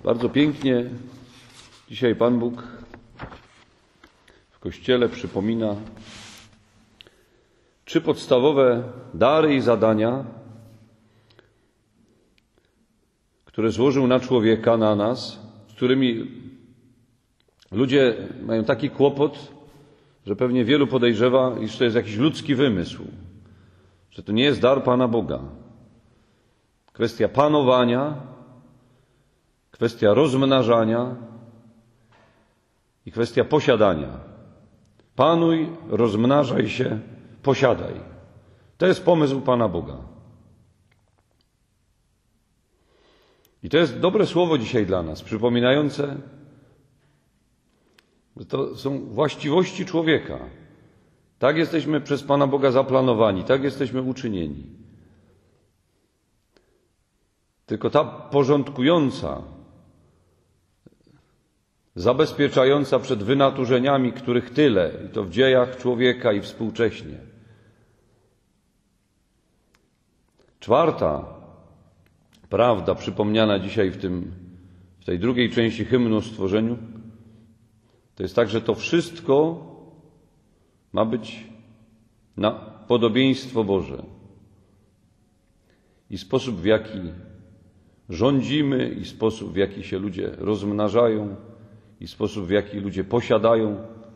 Bardzo pięknie dzisiaj Pan Bóg w Kościele przypomina 3 podstawowe dary i zadania, które złożył na człowieka, na nas, z którymi ludzie mają taki kłopot, że pewnie wielu podejrzewa, iż to jest jakiś ludzki wymysł, że to nie jest dar Pana Boga. Kwestia panowania, kwestia rozmnażania i kwestia posiadania. Panuj, rozmnażaj się, posiadaj. To jest pomysł Pana Boga. I to jest dobre słowo dzisiaj dla nas, przypominające, że to są właściwości człowieka. Tak jesteśmy przez Pana Boga zaplanowani, tak jesteśmy uczynieni. Tylko ta porządkująca, zabezpieczająca przed wynaturzeniami, których tyle, i to w dziejach człowieka i współcześnie. 4. prawda przypomniana dzisiaj w tej drugiej części hymnu o stworzeniu, to jest tak, że to wszystko ma być na podobieństwo Boże. I sposób, w jaki rządzimy, i sposób, w jaki się ludzie rozmnażają, i sposób, w jaki ludzie posiadają,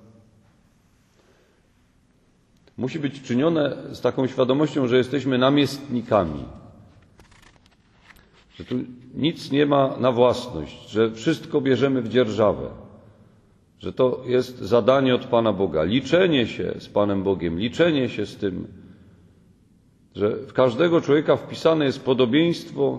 musi być czynione z taką świadomością, że jesteśmy namiestnikami, że tu nic nie ma na własność, że wszystko bierzemy w dzierżawę, że to jest zadanie od Pana Boga, liczenie się z Panem Bogiem, liczenie się z tym, że w każdego człowieka wpisane jest podobieństwo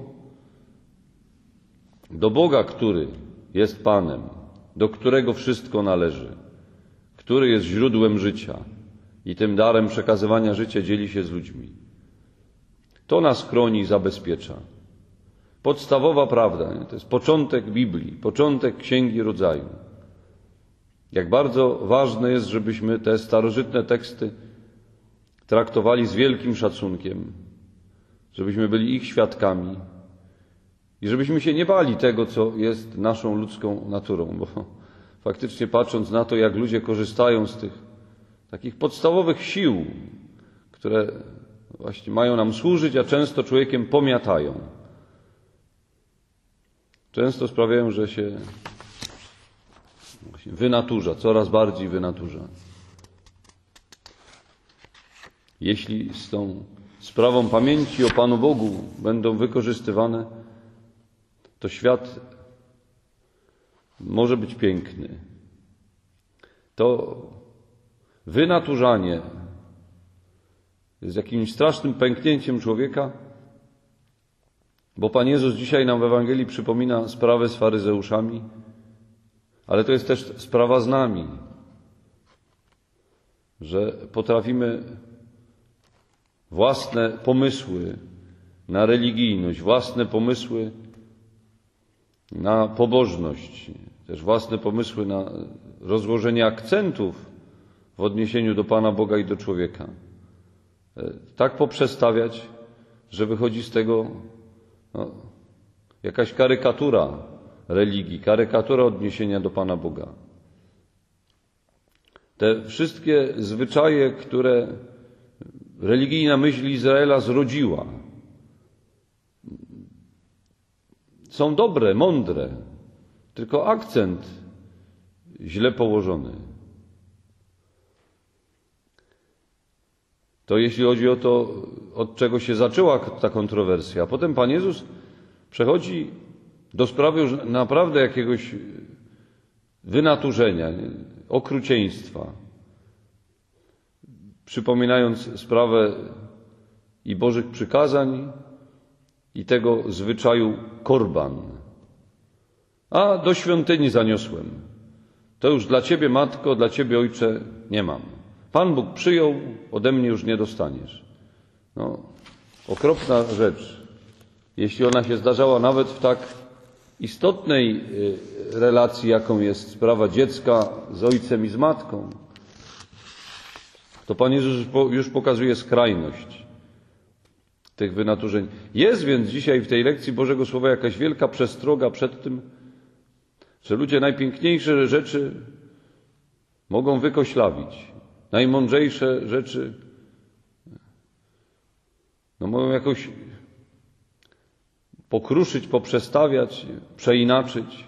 do Boga, który jest Panem, do którego wszystko należy, który jest źródłem życia i tym darem przekazywania życia dzieli się z ludźmi. To nas chroni i zabezpiecza. Podstawowa prawda, nie? To jest początek Biblii, początek Księgi Rodzaju. Jak bardzo ważne jest, żebyśmy te starożytne teksty traktowali z wielkim szacunkiem, żebyśmy byli ich świadkami i żebyśmy się nie bali tego, co jest naszą ludzką naturą, bo faktycznie patrząc na to, jak ludzie korzystają z tych takich podstawowych sił, które właśnie mają nam służyć, a często człowiekiem pomiatają, często sprawiają, że się właśnie wynaturza, coraz bardziej wynaturza. Jeśli z tą sprawą pamięci o Panu Bogu będą wykorzystywane, to świat może być piękny. To wynaturzanie jest jakimś strasznym pęknięciem człowieka, bo Pan Jezus dzisiaj nam w Ewangelii przypomina sprawę z faryzeuszami, ale to jest też sprawa z nami, że potrafimy własne pomysły na religijność, własne pomysły na pobożność, też własne pomysły na rozłożenie akcentów w odniesieniu do Pana Boga i do człowieka. Tak poprzestawiać, że wychodzi z tego jakaś karykatura religii, karykatura odniesienia do Pana Boga. Te wszystkie zwyczaje, które religijna myśl Izraela zrodziła, są dobre, mądre, tylko akcent źle położony. To jeśli chodzi o to, od czego się zaczęła ta kontrowersja. A potem Pan Jezus przechodzi do sprawy już naprawdę jakiegoś wynaturzenia, okrucieństwa, przypominając sprawę i Bożych przykazań, i tego zwyczaju korban. A do świątyni zaniosłem. To już dla Ciebie, Matko, dla Ciebie, Ojcze, nie mam. Pan Bóg przyjął, ode mnie już nie dostaniesz. Okropna rzecz. Jeśli ona się zdarzała nawet w tak istotnej relacji, jaką jest sprawa dziecka z ojcem i z matką, to Pan Jezus już pokazuje skrajność tych wynaturzeń. Jest więc dzisiaj w tej lekcji Bożego Słowa jakaś wielka przestroga przed tym, że ludzie najpiękniejsze rzeczy mogą wykoślawić, najmądrzejsze rzeczy mogą jakoś pokruszyć, poprzestawiać, przeinaczyć.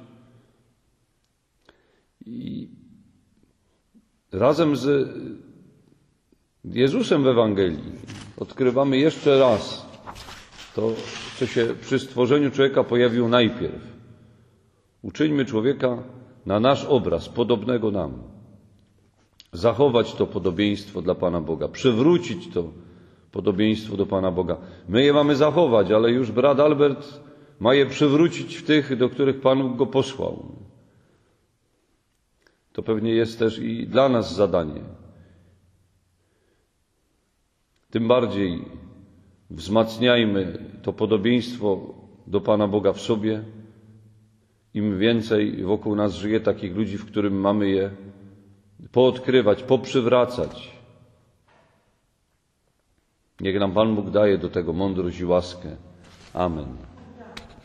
I razem z Jezusem w Ewangelii odkrywamy jeszcze raz to, co się przy stworzeniu człowieka pojawiło najpierw. Uczyńmy człowieka na nasz obraz, podobnego nam. Zachować to podobieństwo dla Pana Boga, przywrócić to podobieństwo do Pana Boga. My je mamy zachować, ale już brat Albert ma je przywrócić w tych, do których Pan Bóg go posłał. To pewnie jest też i dla nas zadanie. Tym bardziej wzmacniajmy to podobieństwo do Pana Boga w sobie. Im więcej wokół nas żyje takich ludzi, w którym mamy je poodkrywać, poprzywracać. Niech nam Pan Bóg daje do tego mądrość i łaskę. Amen.